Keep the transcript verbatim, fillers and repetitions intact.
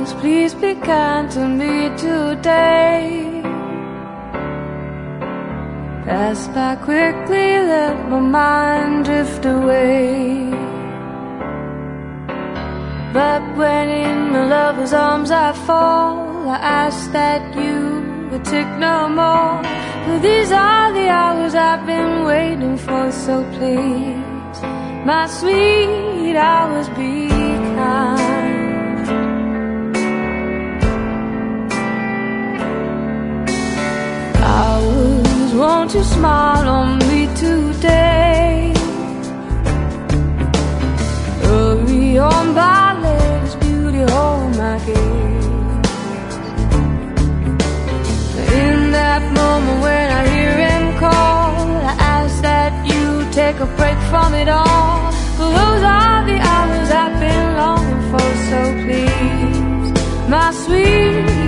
hours, please be kind to me today. Pass by quickly, let my mind drift away. But when in my lover's arms I fall, I ask that you would take no more. For these are the hours I've been waiting for, so please, my sweet hours, be kind. Hours, won't you smile on me today? Hurry on by, let His beauty hold my gaze. In that moment when I hear Him call, I ask that you take a break from it all. For those are the hours I've been longing for, so please, my sweet